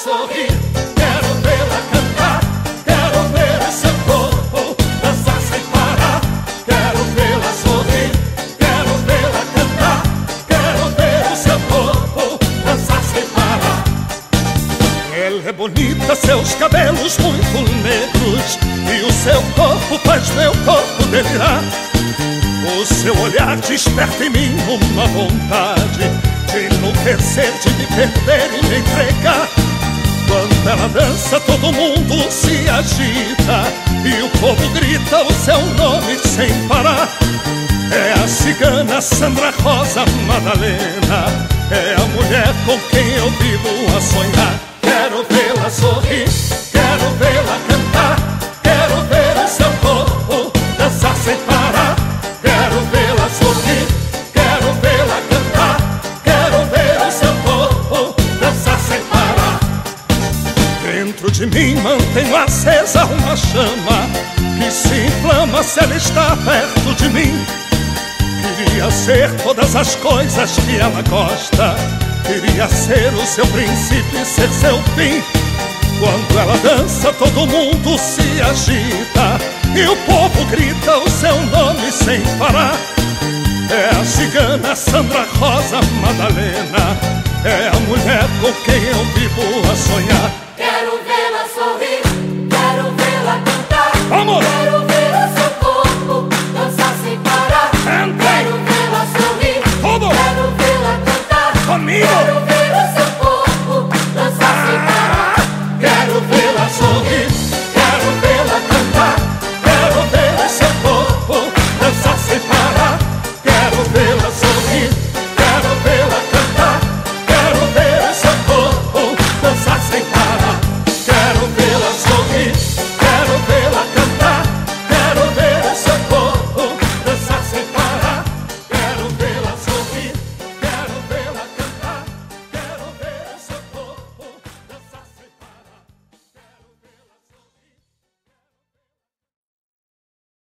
sorrir, quero vê-la cantar, quero ver o seu corpo dançar sem parar. Quero vê-la sorrir, quero vê-la cantar, quero ver o seu corpo dançar sem parar. Ela é bonita, seus cabelos muito negros, e o seu corpo faz meu corpo delirar. O seu olhar desperta em mim uma vontade de enlouquecer, de me perder e me entregar. Quando ela dança, todo mundo se agita e o povo grita o seu nome sem parar. É a cigana Sandra Rosa Madalena, é a mulher com quem eu vivo a sonhar. Quero vê-la sorrir, quero vê-la cantar, quero ver o seu corpo dançar sem parar. Quero vê-la sorrir, quero vê-la cantar, quero ver o seu corpo dançar sem parar. Dentro de mim mantenho acesa uma chama que se inflama se ela está perto de mim. Queria ser todas as coisas que ela gosta, queria ser o seu princípio e ser seu fim. Quando ela dança, todo mundo se agita e o povo grita o seu nome sem parar. É a cigana Sandra Rosa Madalena, é a mulher com quem eu vivo a sonhar. Quero vê-la sorrir.